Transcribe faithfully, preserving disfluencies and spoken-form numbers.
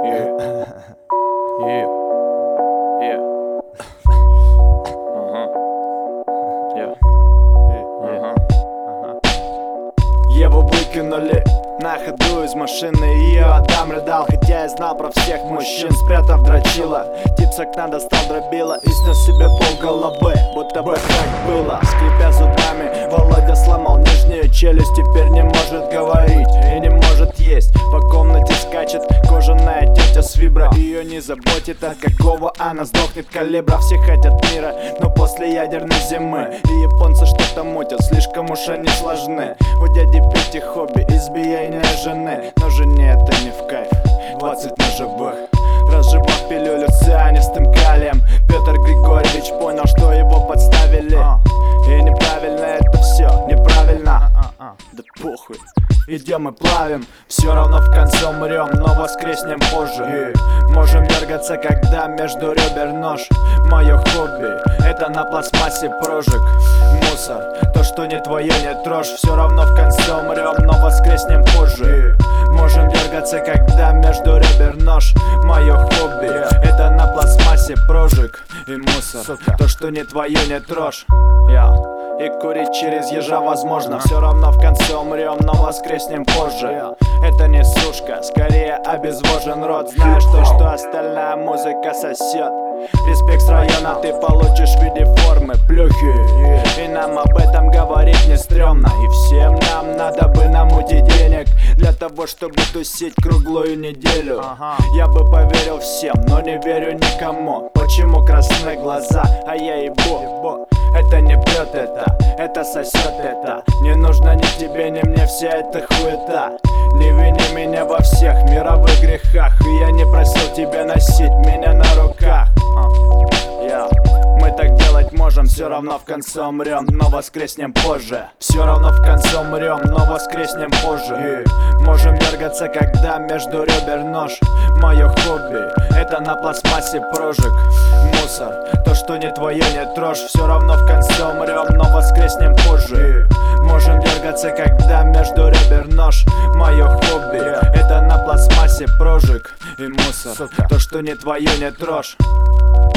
Yeah. Yeah. Yeah. Uh-huh. Yeah. Uh-huh. Его выкинули на ходу из машины, ее Адам рыдал, хотя я знал про всех мужчин. Спрятав дрочила, тип с окна достал дробила и снес себе полголовы, будто бы так было. Скрипя зубами, Володя сломал нижнюю челюсть. Теперь не может говорить и не может есть. По комнате скачет кожаная тетя с вибро. Ее не заботит, от какого она сдохнет калибра. Все хотят мира, но после ядерной зимы. И японцы что-то мутят, слишком уж они сложны. У дяди Пети хобби избиение жены, но жене это не в кайф. Двадцать ножевых, разжевав пилюлю цианистым калием, Петр Григорьевич понял, что его подставили. И неправильно это все, неправильно. Да похуй, идем и плавим, все равно в конце умрем, но воскреснем позже. Можем дергаться, когда между ребер нож. Мое хобби, это на пластмассе прожиг. Мусор, то, что не твое, не трожь. Все равно в конце умрем, но воскреснем позже. Можем дергаться, когда между ребер нож. Мое хобби, это на пластмассе прожиг. И мусор, то, что не твое, не трожь. Yeah. И курить через ежа возможно. Все равно в конце умрем, но воскреснем позже. Это не сушка, скорее обезвожен рот. Знаешь то, что остальная музыка сосет. Респект с района ты получишь в виде формы плюхи. И нам об этом говорить не стрёмно. И всем нам надо бы намутить денег для того, чтобы тусить круглую неделю. Я бы поверил всем, но не верю никому. Почему красные глаза, а я ебу? Это не прет это, это сосет это. Не нужно ни тебе, ни мне вся эта хуета. Не вини меня во всех мировых грехах. И я не просил тебя носить меня на руках. Yeah. Мы так делать можем, все равно в конце умрем, но воскреснем позже. Все равно в конце умрем, но воскреснем позже. yeah. Можем дергаться, когда между ребер нож. Мое хобби, это на пластмассе прожиг. Мусор, то, что не твое, не трожь. Все равно в конце умрем, но воскреснем позже. yeah. Можем дергаться, когда между ребер нож. Мое хобби, yeah. это на пластмассе прожиг. И мусор, то, что не твое, не трожь.